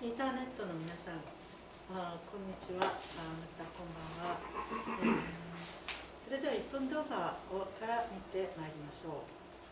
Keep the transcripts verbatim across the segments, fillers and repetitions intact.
インターネットの皆さん、あこんにちは、あまたこんばんは、えー、それではいっぷん動画をから見てまいりましょう。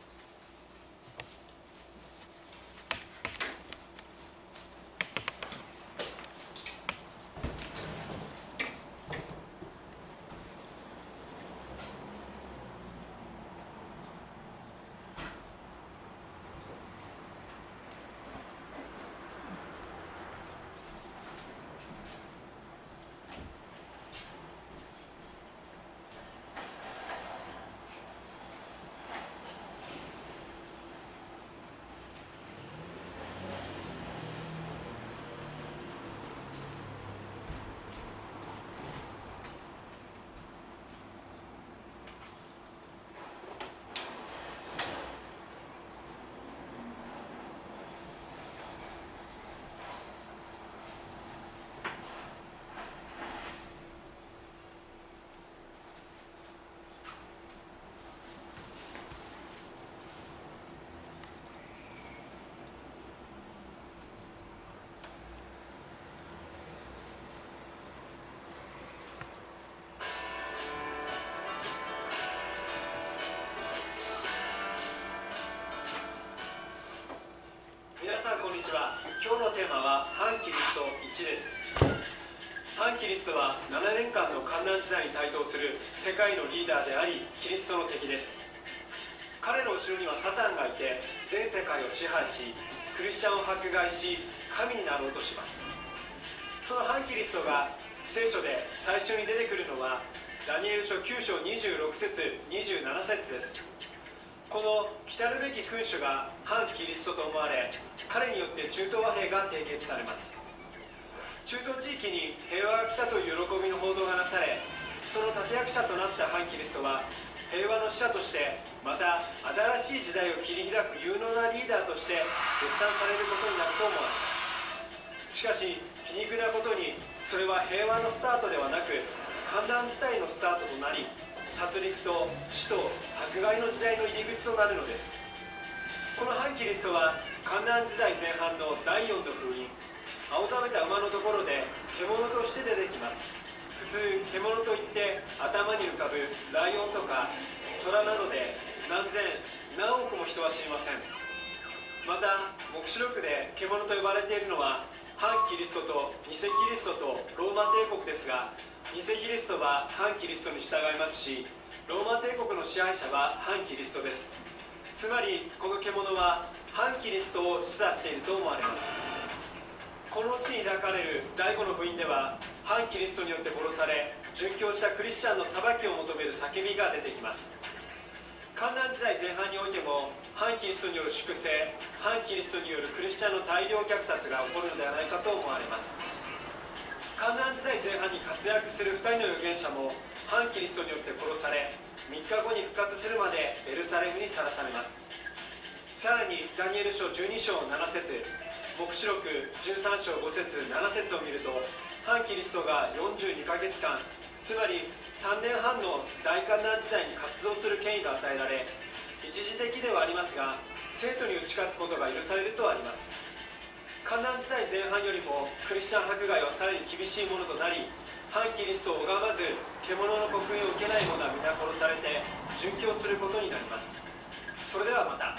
皆さんこんにちは。今日のテーマは反キリストいちです。反キリストはななねんかんの患難時代に台頭する世界のリーダーでありキリストの敵です。彼の後ろにはサタンがいて全世界を支配し、クリスチャンを迫害し神になろうとします。その反キリストが聖書で最初に出てくるのはダニエル書きゅう章にじゅうろく節にじゅうなな節です。この来たるべき君主が反キリストと思われ、彼によって中東和平が締結されます。中東地域に平和が来たという喜びの報道がなされ、その立役者となった反キリストは平和の使者として、また新しい時代を切り開く有能なリーダーとして絶賛されることになると思われます。しかし皮肉なことに、それは平和のスタートではなく患難自体のスタートとなり、殺戮と死と迫害の時代の入り口となるのです。この反キリストは患難時代前半のだいよんの封印、青ざめた馬のところで獣として出てきます。普通獣といって頭に浮かぶライオンとか虎などで何千何億も人は知りません。また黙示録で獣と呼ばれているのは反キリストと偽キリストとローマ帝国ですが、偽キリストは反キリストに従いますし、ローマ帝国の支配者は反キリストです。つまりこの獣は反キリストを示唆していると思われます。この地に抱かれるだいごの福音では、反キリストによって殺され殉教したクリスチャンの裁きを求める叫びが出てきます。患難時代前半においても反キリストによる粛清、反キリストによるクリスチャンの大量虐殺が起こるのではないかと思われます。患難時代前半に活躍するふたりの預言者も反キリストによって殺され、みっかごに復活するまでエルサレムにさらされます。さらにダニエル書じゅうに章なな節、黙示録じゅうさん章ご節なな節を見ると、反キリストがよんじゅうにかげつかん、つまりさんねんはんの大患難時代に活動する権威が与えられ、一時的ではありますが生徒に打ち勝つことが許されるとあります。患難時代前半よりもクリスチャン迫害はさらに厳しいものとなり、反キリストを拝まず獣の刻印を受けない者は皆殺されて殉教することになります。それではまた。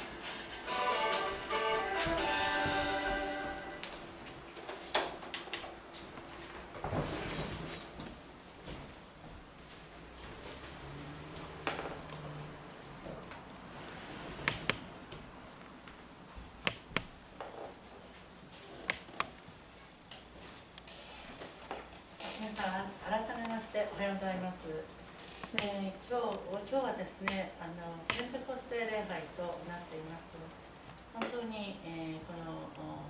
皆さん改めましておはようございます。えー、今日今日はですね、あのペンテコステ礼拝となっています。本当に、えー、この、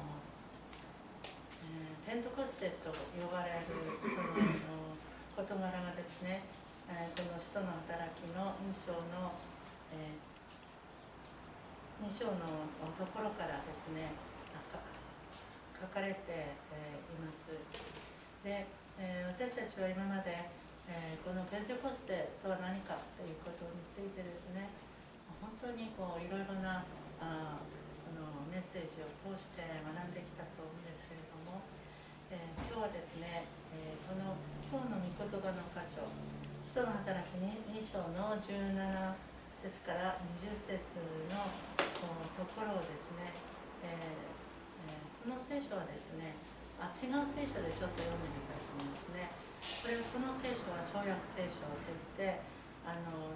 えー、ペンテコステと呼ばれるこの事柄がですね、えー、この使徒の働きのに章の、えー、に章のところからですね書かれて、えー、います。でえー、私たちは今まで、えー、このペンテコステとは何かということについてですね、本当にこういろいろなあこのメッセーセージを通して学んできたと思うんですけれども、えー、今日はですね、えー、この今日の御言葉の箇所、使徒の働きにに章のじゅうなな節からにじゅっ節のところをですね、えーえー、この聖書はですね、あ違う聖書でちょっと読んでみたいと思いますね。これこの聖書は小約聖書といってあの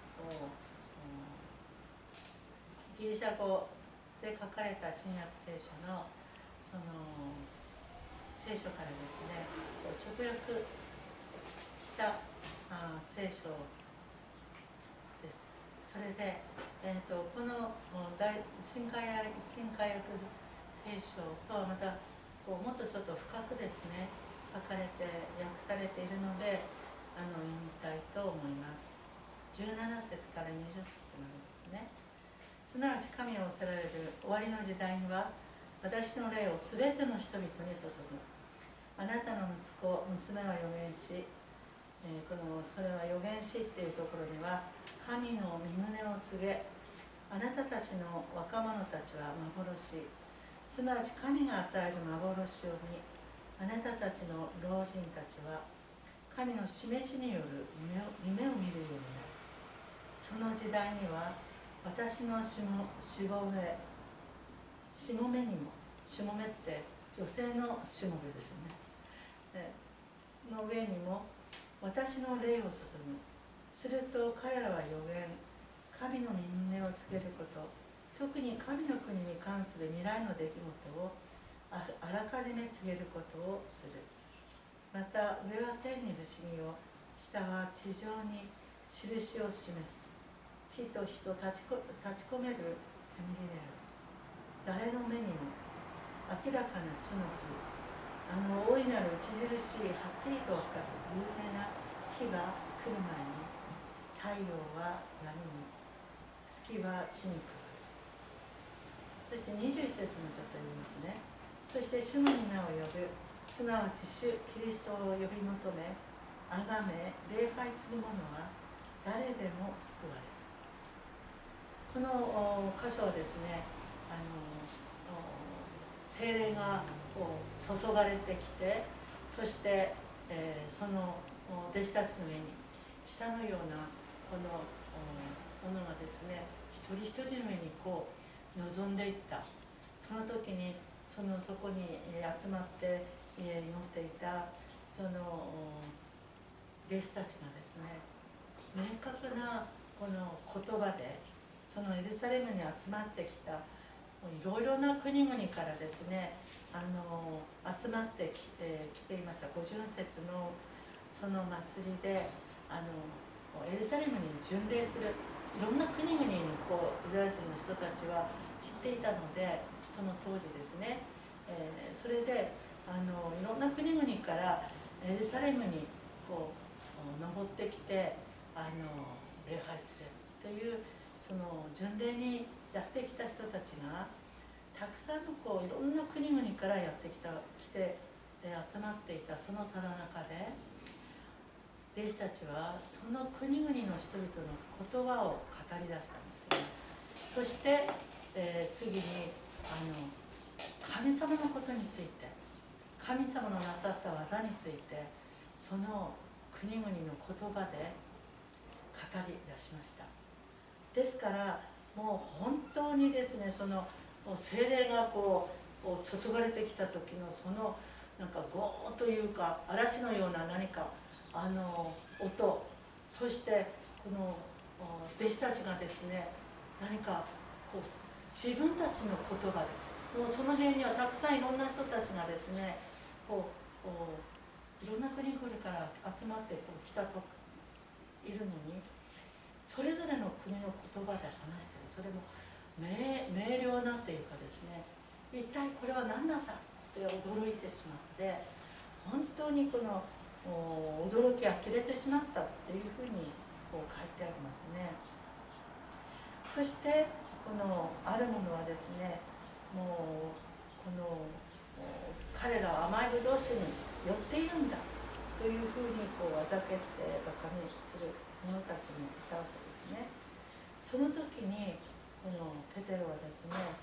ギリシャ語で書かれた新約聖書のその聖書からですね直訳したあ聖書です。それで、えー、とこの大新海新海訳聖書とはまたこうもっとちょっと深くですね書かれて訳されているのであの読みたいと思います。じゅうなな節からにじゅっ節までですね。すなわち神を恐れられる終わりの時代には私の霊をすべての人々に注ぐ。あなたの息子娘は預言し、えー、このそれは預言しっていうところには神の御胸を告げ、あなたたちの若者たちは幻、すなわち神が与える幻を見、あなたたちの老人たちは神の示しによる夢を、夢を見るようになる。その時代には私のしもしもべしもべにも、しもべって女性のしもべですね、の上にも私の霊を注ぐ。すると彼らは預言、神の御胸を告げること、特に神の国に関する未来の出来事をあらかじめ告げることをする。また上は天に不思議を、下は地上に印を示す。地と人立ちこ立ち込める煙である。誰の目にも明らかな死の日、あの大いなる著しいはっきりと分かる有名な日が来る前に、太陽は闇に、月は地に変わる。そしてにじゅういち節もちょっと読みますね。そして主の皆を呼ぶ、すなわち主キリストを呼び求め、あがめ礼拝する者は誰でも救われる。この箇所はですね、あの聖霊がこう注がれてきて、そして、えー、その弟子たちの上に下のようなこのものがですね一人一人の上にこう臨んでいった。その時にそのそこに集まって祈っていたその弟子たちがですね明確なこの言葉でそのエルサレムに集まってきたいろいろな国々からですねあの集まってき、えー、来ていました。ごじゅっ節のその祭りであのエルサレムに巡礼するいろんな国々にこうユダヤ人の人たちは散っていたので、その当時ですね、えー、それであのいろんな国々からエルサレムにこう登ってきてあの礼拝するというその巡礼にやってきた人たちがたくさんのこういろんな国々からやってきた来て集まっていたそのただ中で、弟子たちはその国々の人々の言葉を語り出したんですね。そして、えー、次にあの神様のことについて、神様のなさった技についてその国々の言葉で語り出しました。ですからもう本当にですね、その聖霊がこう注がれてきた時のそのなんかゴーというか嵐のような何かあの音、そしてこの弟子たちがですね何かこう自分たちの言葉で、もうその辺にはたくさんいろんな人たちがですねこうこういろんな国々から集まってこう来たといるのに、それぞれの国の言葉で話している。それも 明, 明瞭なっていうかですね、一体これは何なんだって驚いてしまって、本当にこの驚きが切れてしまったっていうふうにこう書いてありますね。そしてこのあるものはですね、もうこの彼らは甘いブドウ酒に寄っているんだというふうにこうあざけってバカにする者たちもいたわけですね。その時にこのペテロはですね、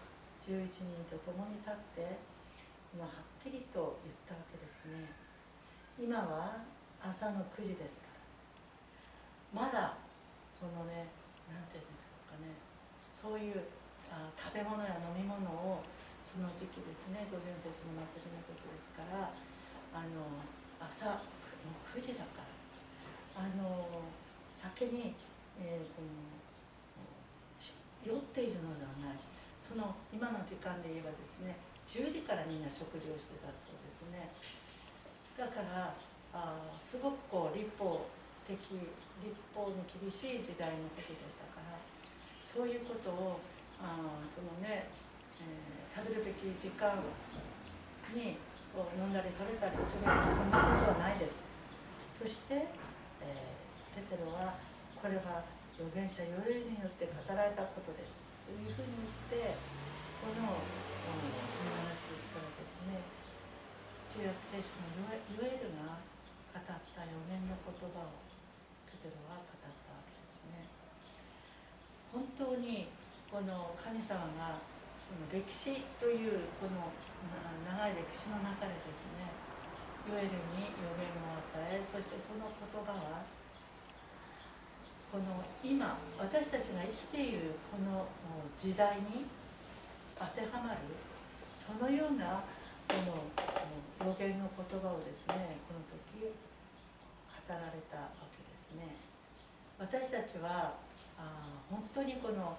じゅういちにんと共に立って今はっきりと言ったわけですね。今は朝のくじですから、まだそのね、なんていうんですかね、そういうあ食べ物や飲み物をその時期ですね、五旬節の祭りの時ですから、あの朝もうくじだから、あの酒に、えー、この酔っているのではない。その今の時間で言えばですね、じゅうじからみんな食事をしてたそうですね。だからあすごくこう立法的立法に厳しい時代のことでしたから、そういうことをあそのね、えー、食べるべき時間にこう飲んだり食べたりする、そんなことはないです。そして、えー、ペテロはこれは預言者ヨエルによって語られたことですというふうに言って、このじゅうなな節からですね、旧約聖書のヨエルが語った予言の言葉をペテロは語ったわけですね。本当にこの神様がこの歴史というこの長い歴史の中でですね、ヨエルに予言を与え、そしてその言葉はこの今私たちが生きているこの時代に当てはまる、そのようなこの予言の言葉をですね、この時語られたわけですね。私たちはあ本当にこの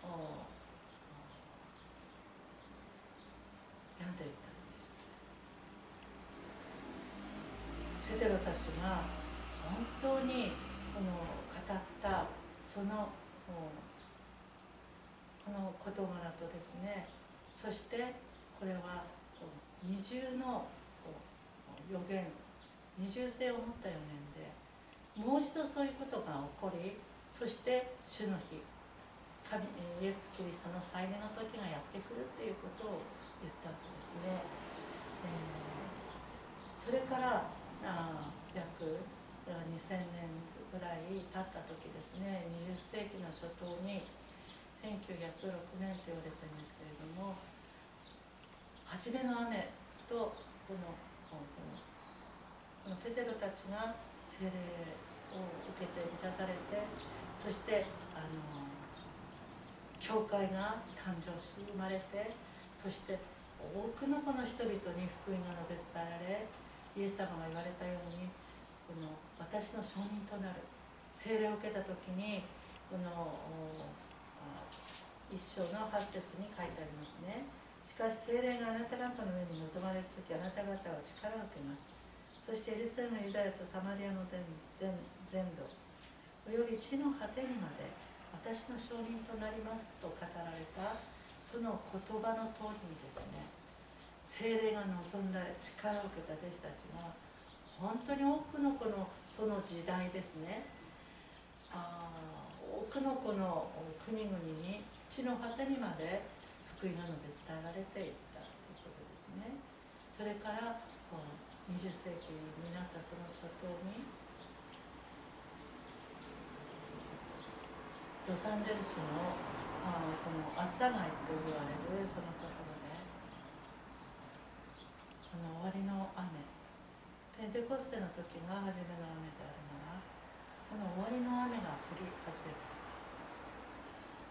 何て言ったらいいでしょう、ペテロたちが本当にこの語ったそのこの事柄とですね、そしてこれは二重の予言、二重性を持った予言で、もう一度そういうことが起こり、そして主の日、神イエス・キリストの再臨の時がやってくるということを言ったわけですね。えー、それからあ約にせんねんぐらい経った時ですね、にじゅっせいきの初頭にせんきゅうひゃくろくねんと言われてるんですけれども、初めの雨とこのこのこのペテロたちが聖霊を受けて満たされて、そしてあの教会が誕生し生まれて、そして多くのこの人々に福音が述べ伝えられ、イエス様が言われたように、この私の証人となる、聖霊を受けた時にこの一章のはち節に書いてありますね。しかし聖霊があなた方の上に臨まれるとき、あなた方は力を受けます。そしてエルサレム、ユダヤとサマリアの全土および地の果てにまで私の証人となりますと語られたその言葉の通りにですね、聖霊が望んだ力を受けた弟子たちが本当に多くのこのその時代ですね、あ多くのこの国々に地の果てにまで福音が述べ伝えられていったということですね。それからにじゅっせいきになったその初頭にロサンゼルスのあこの朝街と言われるそのところで、この終わりの雨、ペンテコステの時が初めの雨であるなら、この終わりの雨が降り始めました。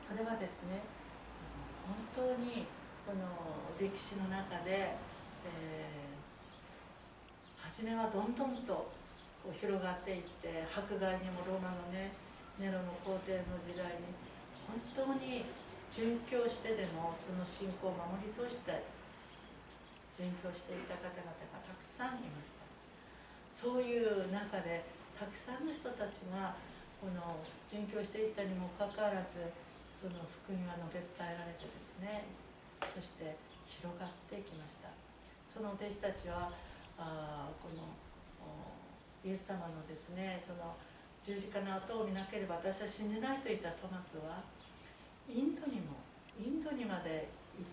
それはですね、本当にこの歴史の中で、えー、初めはどんどんとこう広がっていって、迫害にもローマのねネロの皇帝の時代に本当に殉教してでもその信仰を守り通して殉教していた方々がたくさんいました。そういう中でたくさんの人たちがこの殉教していたにもかかわらず、その福音が述べ伝えられてですね、そして広がっていきました。その弟子たちはあこのイエス様のですね、その十字架の跡を見なければ私は死ねないと言ったトマスは、インドにもインドにまで行って、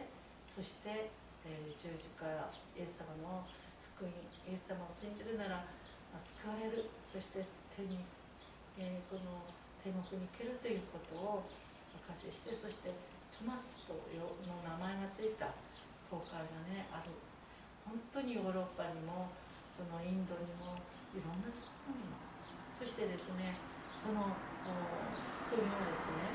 そして、えー、十字架イエス様の福音、イエス様を信じるなら救われる、そして天に、えー、この天国に行けるということを証しして、そしてトマスとの名前がついた教会がねある。本当にヨーロッパにもそのインドにもいろんなところにも、そしてですねその福音をですね、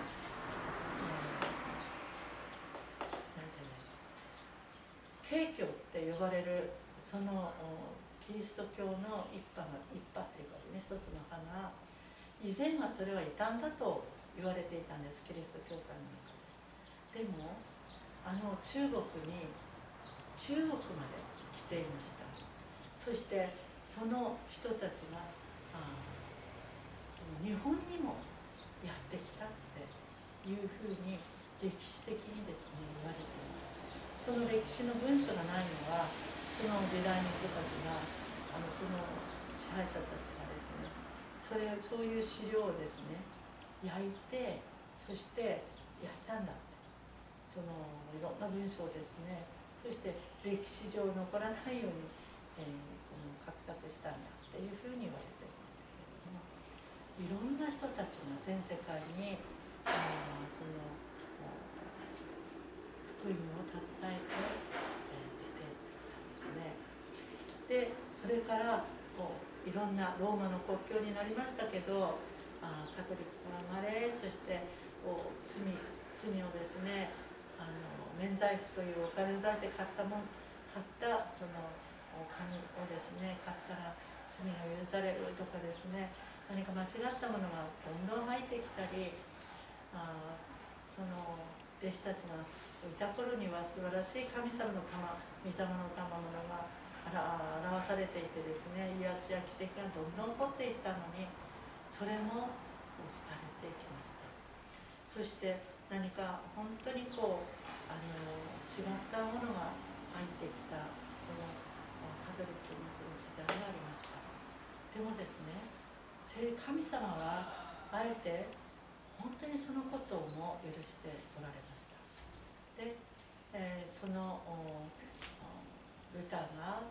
えー、なんて言うんでしょう、景教って呼ばれるそのキリスト教の一派が一派っていうかね、一つの派が以前はそれは異端だと言われていたんです、キリスト教会の中で。でもあの中国に中国まで来ていました。そしてその人たちがあ日本にもやってきたっていうふうに歴史的にですね言われています。その歴史の文書がないのはその時代の人たちがあのその支配者たちがですねそれそういう資料をですね焼いて、そして焼いたんだって、そのいろんな文章をですね、そして歴史上残らないように、えー、この画策したんだっていうふうに言われていますけれども、いろんな人たちが全世界にあその福音を携えて、えー、出ていったんですね。でそれからこういろんなローマの国境になりましたけど、あカトリックが生まれ、そしてこう罪罪をですねあの免罪符というお金を出して買ったもん買ったそのお金をですね買ったら罪が許されるとかですね、何か間違ったものがどんどん入ってきたり、あその弟子たちがいた頃には素晴らしい神様の賜御霊の賜物が表されていてですね、癒しや奇跡がどんどん起こっていったのに、それも廃れていきました。そして何か本当にこうあの違ったものが入ってきたそのカトリックのその時代がありました。でもですね、神様はあえて本当にそのことをも許しておられました。で、えー、そのルターが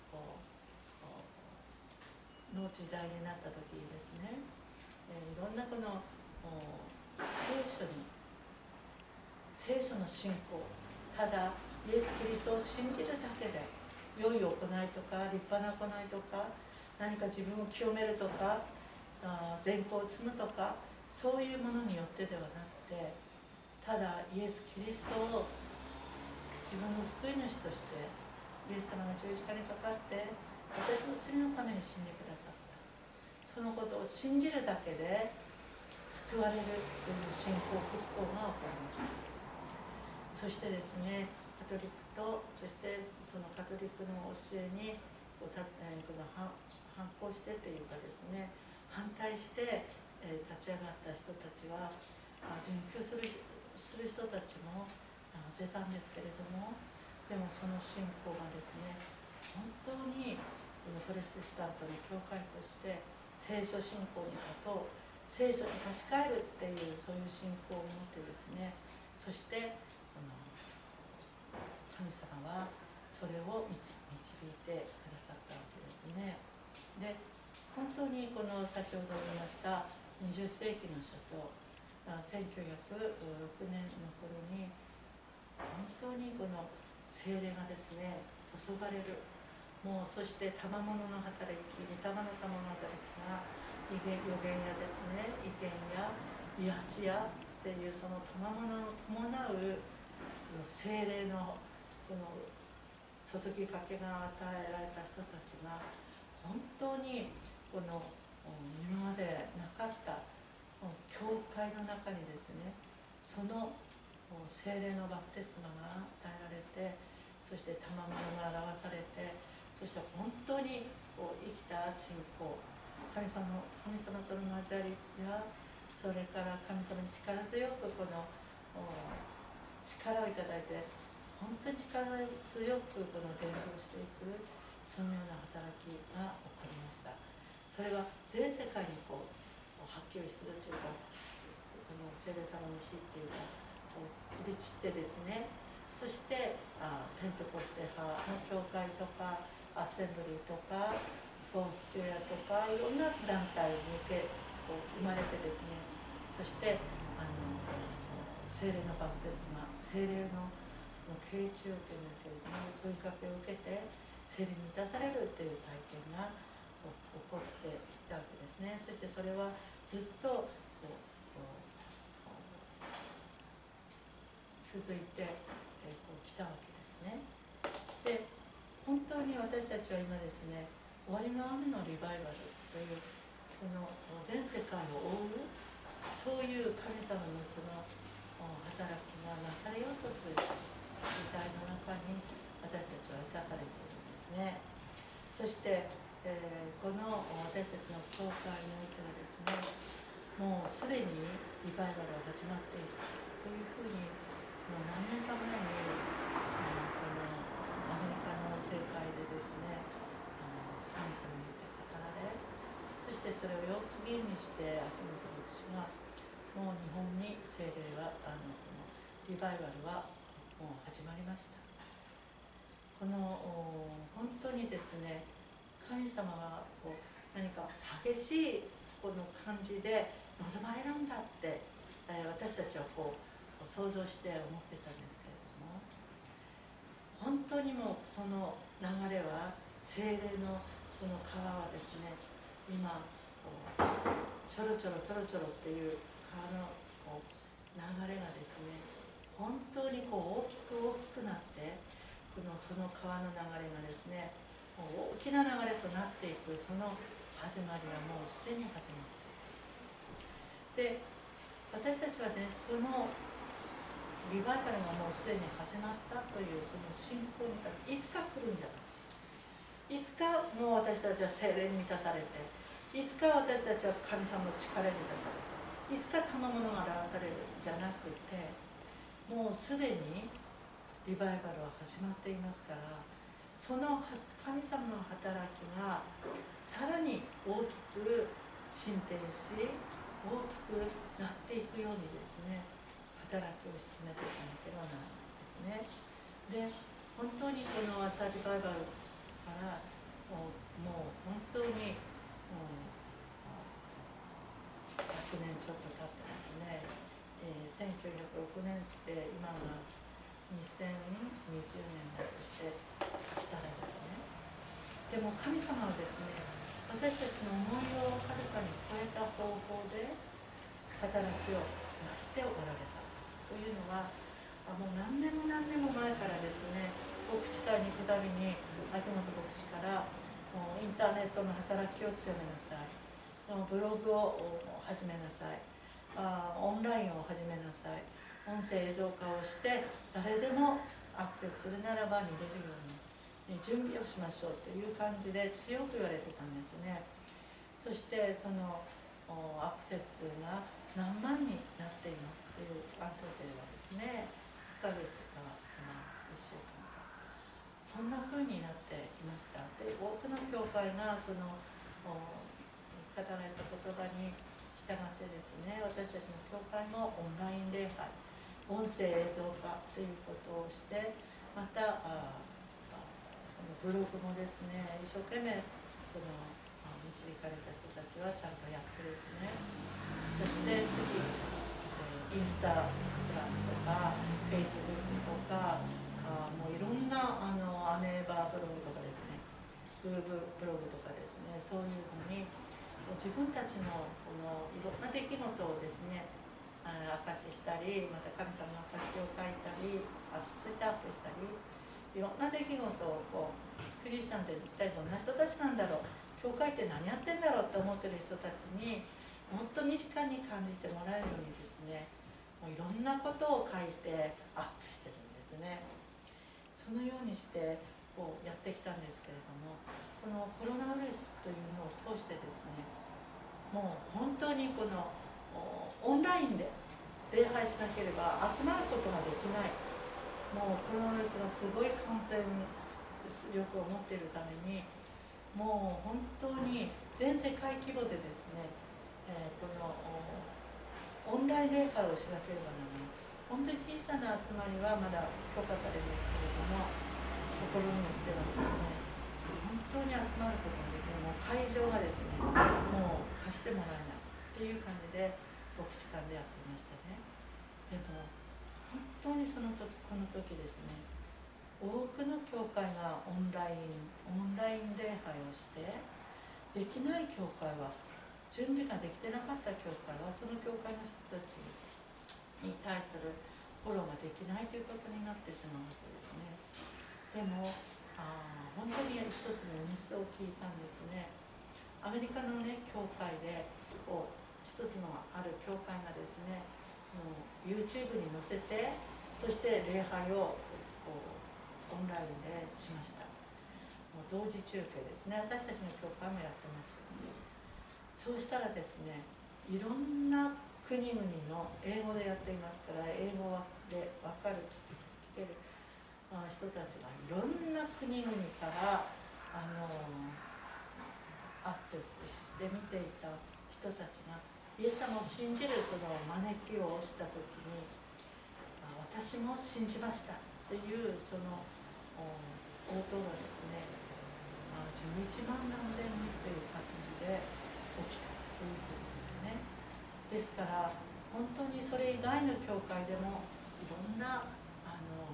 の時代になった時にですね、えー、いろんなこの聖書に聖書の信仰、ただイエス・キリストを信じるだけで良い行いとか立派な行いとか何か自分を清めるとか善行を積むとかそういうものによってではなくて、ただイエス・キリストを自分の救い主としてイエス様が十字架にかかって私の罪のために死んでくださった、そのことを信じるだけで救われるという信仰復興が起こりました。そしてですね、カトリックとそしてそのカトリックの教えにこうた、えー、この反抗してというかですね、反対して、えー、立ち上がった人たちは殉教するする人たちも出たんですけれども、でもその信仰がですね本当にプロテスタントの教会として聖書信仰に立とう、聖書に立ち返るっていうそういう信仰を持ってですね、そして神様はそれを導いてくださったわけですね。で本当にこの先ほど言いましたにじゅっ世紀の初頭、せんきゅうひゃくろくねんの頃に本当にこの聖霊がですね注がれる、もうそして賜物の働き、御霊の賜物の働きが予言やですね意見や癒しやっていうその賜物を伴うその聖霊のこの注ぎかけが与えられた人たちが本当にこの今までなかった教会の中にですねその聖霊のバプテスマが与えられて、そして賜物が表されて、そして本当にこう生きた信仰、神様神様との交わりやそれから神様に力強くこの力をいただいて本当に力強くこの伝道していくそのような働きが起こりました。それは全世界にこうはっきりするというか、この聖霊様の日っていうかこう飛び散ってですね、そしてあペンテコステ派の教会とかアセンブリーとかフォースケアとかいろんな団体に向けこう生まれてですね、そしてあの聖霊のバプテスマ、聖霊の慶中というんだけれども、問いかけを受けて聖霊に満たされるという体験が起こっていったわけですね。そしてそれはずっと続いてきたわけですね。で、本当に私たちは今ですね、終わりの雨のリバイバルというこの全世界を覆うそういう神様のその働きがなされようとする時代の中に私たちは生かされているんですね。そして、えー、この私たちの教会においてはですね、もうすでにリバイバルは始まっているというふうに、もう何年か前に、あのこのアメリカの政界でですね、あの神様によって語られ、そしてそれをよく吟味して秋元牧師がもう日本に聖霊はあのこのリバイバルはもう始まりました。この本当にですね、神様はこう何か激しいこの感じで望まれるんだって、えー、私たちはこう想像して思ってたんですけれども、本当にもうその流れは聖霊のその川はですね、今こうちょろちょろちょろちょろっていう川のこう流れがですね、本当にこう大きく大きくなって、このその川の流れがですね、大きな流れとなっていく、その始まりはもうすでに始まっている。で、私たちはね、そのリバイバルがもうすでに始まったというその信仰にいつか来るんじゃない、いつかもう私たちは聖霊に満たされて、いつか私たちは神様の力に満たされて、いつか賜物が表されるんじゃなくて、もうすでにリバイバルは始まっていますから、その神様の働きがさらに大きく進展し、大きくなっていくようにですね、働きを進めていかなければならないですね。で、本当にこの朝リバイバルからもう、もう本当にもうひゃくねんちょっと経ってますね。えー、せんきゅうひゃくろくねんって今がにせんにじゅうねんだとしたらですね、でも神様はですね、私たちの思いをはるかに超えた方法で働きをなしておられたんです。というのは、もう何年も何年も前からですね、牧師会に行くたびに秋元牧師からもうインターネットの働きを強めなさい、ブログを始めなさい、あオンラインを始めなさい、音声映像化をして誰でもアクセスするならば見れるように準備をしましょうという感じで強く言われてたんですね。そしてそのアクセス数が何万になっていますというアンケートではですね、いっかげつかいっしゅうかんかそんな風になってきました。で、多くの教会がその語られた言葉に従ってですね、私たちの教会もオンライン礼拝、音声映像化ということをして、またあブログもですね、一生懸命その導かれた人たちはちゃんとやってですね、そして次、えー、インスタグラムとかフェイスブックとか、あもういろんなあのアメーバーブログとかですね、グーグブログとかですね、そういうのに自分たちのこのいろんな出来事をですね、証ししたり、また神様の証を書いたり、あそしてアップしたり、いろんな出来事をこうクリスチャンって一体どんな人たちなんだろう、教会って何やってんだろうって思ってる人たちにもっと身近に感じてもらえるようにですね、もういろんなことを書いてアップしてるんですね。そのようにしてこうやってきたんですけれども、このコロナウイルスというのを通してですね、もう本当にこのオンラインで礼拝しなければ集まることができない、もうコロナウイルスがすごい感染力を持っているために、もう本当に全世界規模でですね、えー、このオンライン礼拝をしなければならない。本当に小さな集まりはまだ許可されますけれども、ところによってはですね、本当に集まることができない、もう会場がですね、もう貸してもらえないっていう感じで牧師館でやっていましたね。でも本当にその時この時ですね、多くの教会がオンラインオンライン礼拝をして、できない教会は、準備ができてなかった教会はその教会の人たちに対するフォローができないということになってしまうわけですね。でもあ本当に一つのニュースを聞いたんですね。アメリカのね教会でこう一つのある教会がですね、もう YouTube に載せて、そして礼拝をこうオンラインでしました。もう同時中継ですね。私たちの教会もやってますけども、そうしたらですね、いろんな国々の英語でやっていますから、英語で分かる聞ける人たちがいろんな国々からあのアクセスして見ていた人たちが、イエス様を信じるその招きをした時に、私も信じましたというその応答がですね、じゅういちまんなんぜんにんという感じで起きたということですね。ですから本当にそれ以外の教会でもいろんなあの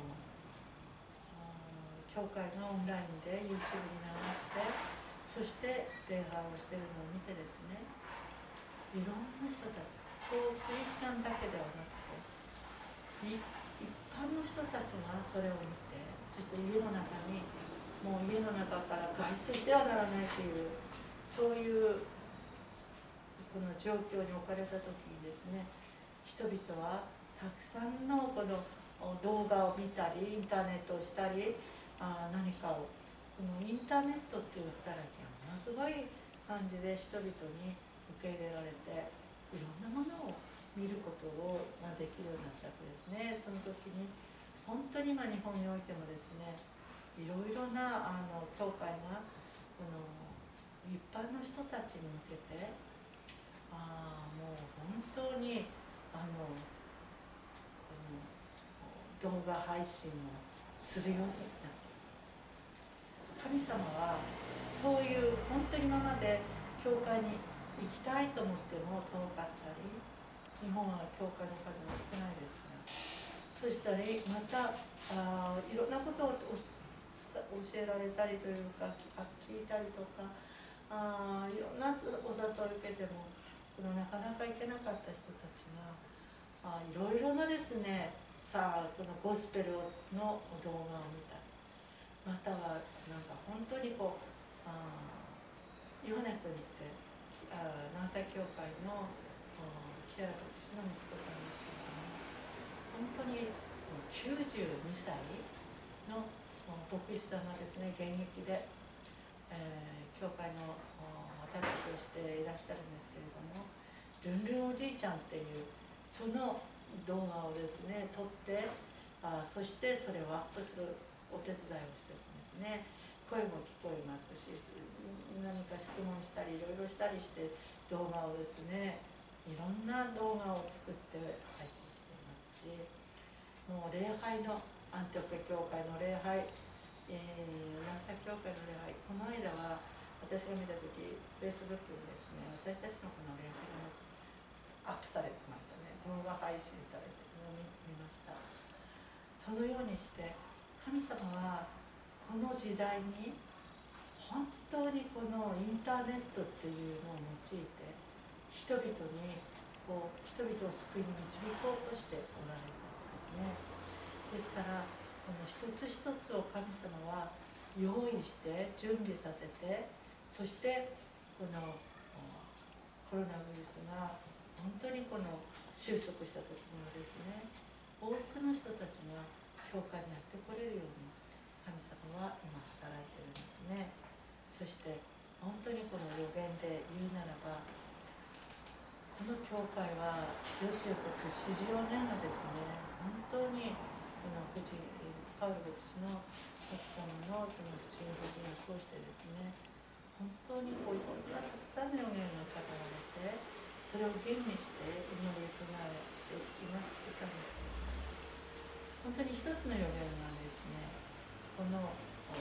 教会がオンラインで YouTube に流して、そして礼拝をしているのを見てですね、いろんな人たち、こうクリスチャンだけではなくて、一般の人たちがそれを見て、そして家の中にもう家の中から外出してはならないという、そういうこの状況に置かれた時にですね、人々はたくさんのこの動画を見たり、インターネットをしたり、あ何かを、このインターネットっていう働きがものすごい感じで人々に受け入れられて、いろんなものを見ることをができるようになったわけですね。その時に本当に今日本においてもですね、いろいろなあの教会がこの一般の人たちに向けて、あもう本当にあのこの動画配信をするようになっています。神様はそういう本当に今まで教会に行きたいと思っても遠かったり、日本は教会の数が少ないですから、そしたりまたあいろんなことを教えられたりというか聞いたりとか、あいろんなお誘いを受けてもこのなかなか行けなかった人たちがあいろいろなですね、さあこのゴスペルの動画を見たり、またはなんか本当にこうあヨハネ君ってあ長崎教会のキラ牧師の息子さんですけれども、本当にきゅうじゅうにさいの牧師さんがですね、現役で、えー、教会の働きをしていらっしゃるんですけれども、ルンルンおじいちゃんっていうその動画をですね撮って、あそしてそれをアップするお手伝いをしてるんですね。声も聞こえますし、何か質問したりいろいろしたりして動画をですね、いろんな動画を作って配信していますし、もう礼拝のアンテオペ教会の礼拝、えー、長崎教会の礼拝、この間は私が見た時 Facebook にですね、私たちのこの礼拝がアップされてましたね。動画配信されてるのを見ました。そのようにして神様はこの時代に本当にこのインターネットっていうのを用いて人々にこう人々を救いに導こうとしておられるんですね。ですからこの一つ一つを神様は用意して準備させて、そしてこのコロナウイルスが本当にこの収束した時にはですね、多くの人たちが教会にやってこれるように神様は今働いているんですね。そして本当にこの予言で言うならば、この教会はヨチヨ国四十よねんがですね、本当にこの藤パウル牧師の奥様のその不信福音を通してですね、本当にこういろんなたくさんの予言が語られて、それを吟味して祈り備えていきますといったんですけれども、本当に一つの予言がですね、この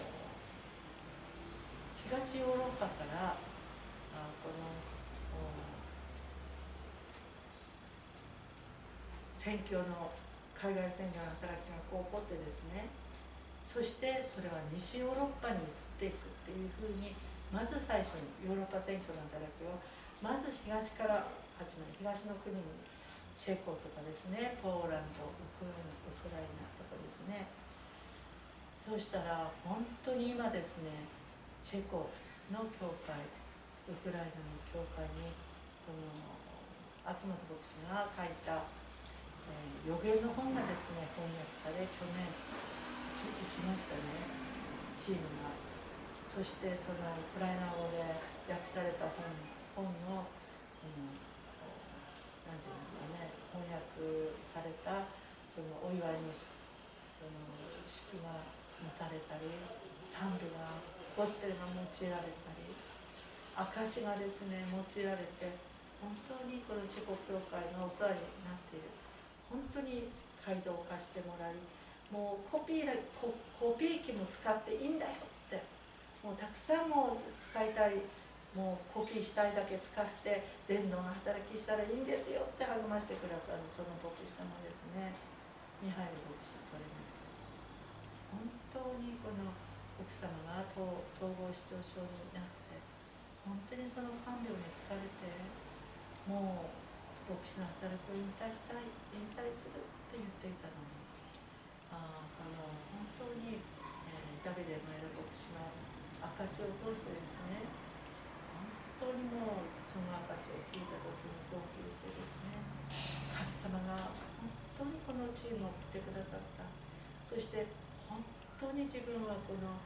東ヨーロッパからあこの宣教の海外宣教の働きがこう起こってですね、そしてそれは西ヨーロッパに移っていくっていうふうに、まず最初にヨーロッパ宣教の働きをまず東から始まり、東の国々、チェコとかですね、ポーランド、ウクライナ、ウクライナとかですね。そうしたら本当に今ですね、チェコの教会、ウクライナの教会にこの秋元牧師が書いた、えー、予言の本がですね翻訳され、去年行きましたね、チームが。そしてそのウクライナ語で訳された本本の、うん、なんていうんですかね、翻訳されたそのお祝いのその祝が持たれたり、賛美がゴスペルが用いられたり、証がですね用いられて、本当にこのチェコ教会がお世話になっている、本当に街道を貸してもらい、もうコピーだコ、コピー機も使っていいんだよって、もうたくさんも使いたい、もうコピーしたいだけ使って伝道の働きしたらいいんですよって励ましてくださるその牧師様ですね、ミハイル牧師とありますけど、本当にこの奥様が統合失調症になって、本当にその看病に疲れて、もう牧師の働きを引退したい、引退するって言っていたのに、ああの本当に、えー、ダビデ前田牧師の証を通してですね、本当にもうその証を聞いた時に号泣してですね、神様が本当にこのチームを送ってくださった。そして本当に自分はこの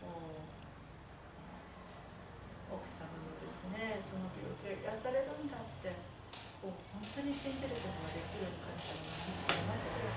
奥様のですね、その病気が癒されるんだってこう本当に信じることができる神様が見つけま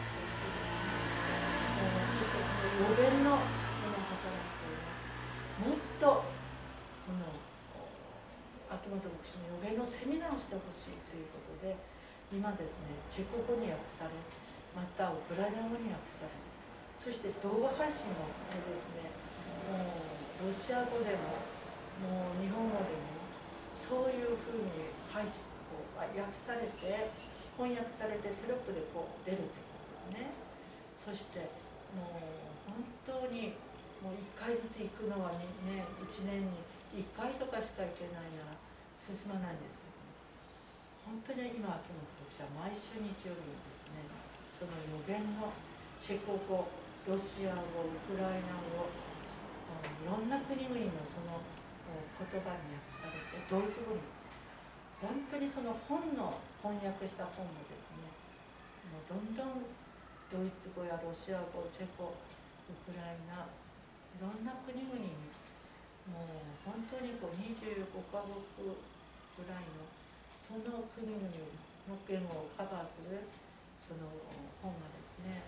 してですね、そしてこの予言のその働きをもっとこの秋元牧師の予言のセミナーをしてほしいということで、今ですねチェコ語に訳され、またウクライナ語に訳され、そして動画配信もですね、もうロシア語でももう日本語でもそういうふうに配信こう訳されて、翻訳されてテロップでこう出るってことですね。そしてもう本当にもういっかいずつ行くのはね、いちねんにいっかいとかしか行けないなら進まないんですけど、本当に今秋元牧師は毎週日曜日にですね、その予言のチェコ語、ロシア語、ウクライナ語、いろんな国々のその言葉に訳されて、ドイツ語に、本当にその本の翻訳した本もですね、もうどんどんドイツ語やロシア語、チェコ、ウクライナ、いろんな国々にもう本当にこうにじゅうごカ国ぐらいのその国々の言語をカバーするその本がですね、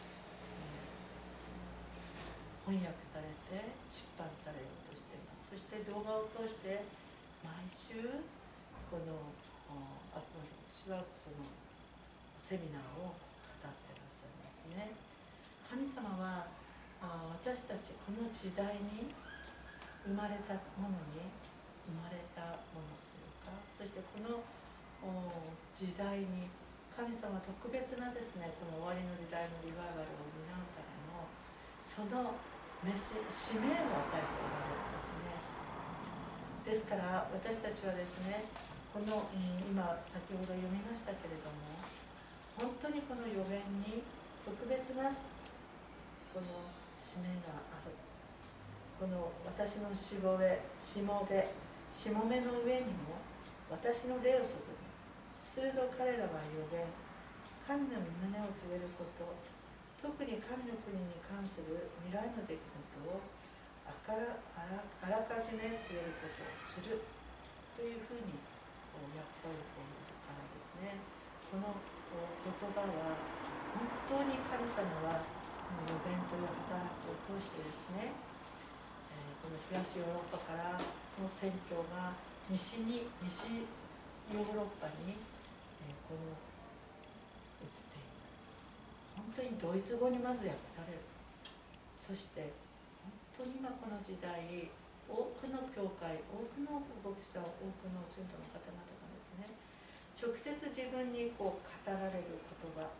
翻訳されて出版されようとしています。そして動画を通して毎週この秋元牧師はそのセミナーを語っていらっしゃいますね。神様はあ私たちこの時代に生まれたものに生まれたものというか、そしてこの時代に神様は特別なですね、この終わりの時代のリバイバルを担うためのそのメス使命を与えておられるんですね。ですから私たちはですね、この、うん、今先ほど読みましたけれども、本当にこの予言に特別なこの使命がある。この私のしもべ、しもべ、しもべの上にも私の霊を注ぐ。すると彼らは予言、神の御胸を告げること、特に神の国に関する未来の出来事をあからあらあらかじめ告げることをするというふうに訳されているからですね。この言葉は本当に神様は予言という働きを通してですね、この東ヨーロッパからの宣教が西に西ヨーロッパにこの移っている。本当にドイツ語にまず訳される。そして本当に今この時代、多くの教会、多くの牧師さん、多くの信徒の方々がですね、直接自分にこう語られる言葉、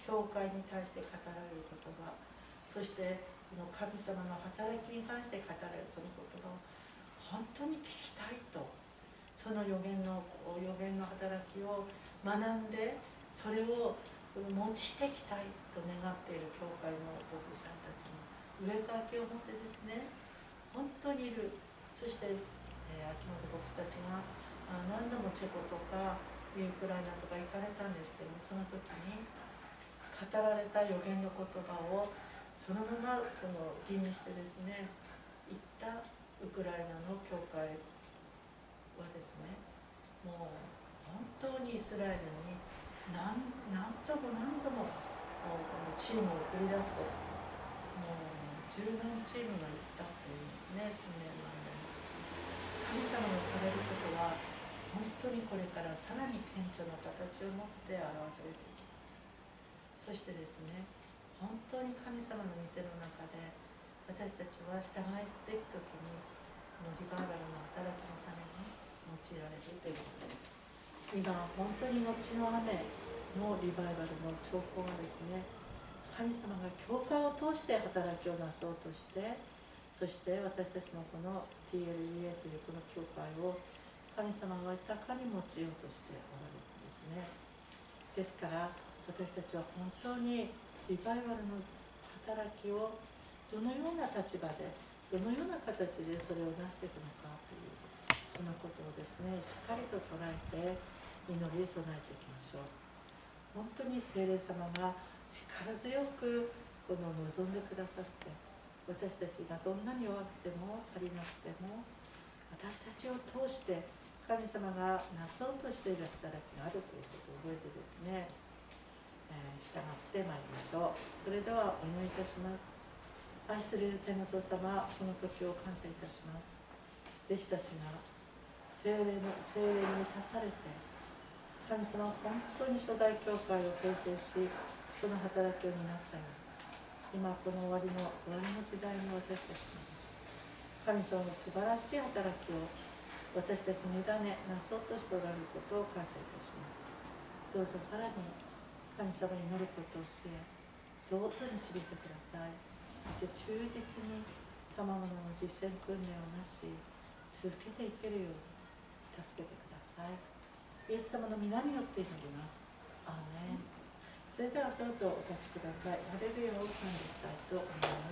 教会に対して語られる言葉、そしてこの神様の働きに関して語られるその言葉を本当に聞きたいと、その予言の予言の働きを学んで、それを用いていきたいと願っている教会の牧師さんたちの上書きを持ってですね、本当にいる。そして、えー、秋元牧師たちがあ何度もチェコとかウクライナとか行かれたんですけども、その時に語られた予言の言葉をそのままその吟味してですね行ったウクライナの教会はですね、もう本当にイスラエルに何, 何度も何度もこのチームを送り出す、もう十何チームが行ったっていうんですね、数年前に。神様のされることは本当にこれからさらに顕著な形を持って表されていきます。そしてですね、本当に神様の御手の中で私たちは従っていくときにこのリバイバルの働きのために用いられるということです。今本当に後の雨のリバイバルの兆候がですね、神様が教会を通して働きをなそうとして、そして私たちのこの ティーエルイーエー というこの教会を神様が豊かに用いようとしておられるんですね。ですから私たちは本当にリバイバルの働きをどのような立場でどのような形でそれをなしていくのかという、そのことをですねしっかりと捉えて祈り備えていきましょう。本当に聖霊様が力強くこの望んでくださって、私たちがどんなに弱くても足りなくても私たちを通して神様がなそうとしている働きがあるということを覚えてですね、えー、従ってまいりましょう。それではお祈りいたします。愛する天の父様、この時を感謝いたします。弟子たちが聖霊の聖霊に満たされて、神様は本当に初代教会を形成し、その働きを担ったように、今この終わりの終わりの時代の私たちに神様の素晴らしい働きを私たちに委ねなそうとしておられることを感謝いたします。どうぞさらに神様に祈ることを教え、どうぞ導いてください。そして忠実に賜物の実践訓練をなし続けていけるように助けてください。イエス様の皆によって祈ります。アーメン。それではどうぞお立ちください。ハレルヤを賛美したいと思います。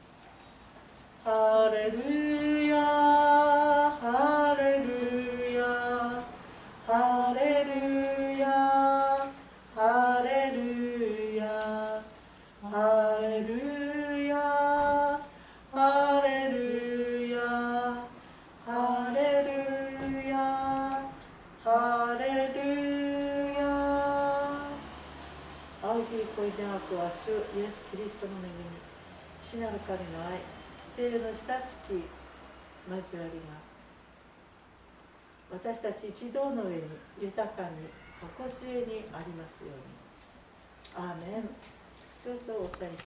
ハレルヤ、ハレルヤ、ハレルヤ、ハレルヤ、ハレルヤ、ハレルヤ、ハレルヤ、ハレルヤ。仰ぎ恋でなくは主イエス・キリストの恵み、父なる神の愛、聖霊の親しき交わりが私たち一同の上に豊かに常しえにありますように。アーメン。どうぞお座り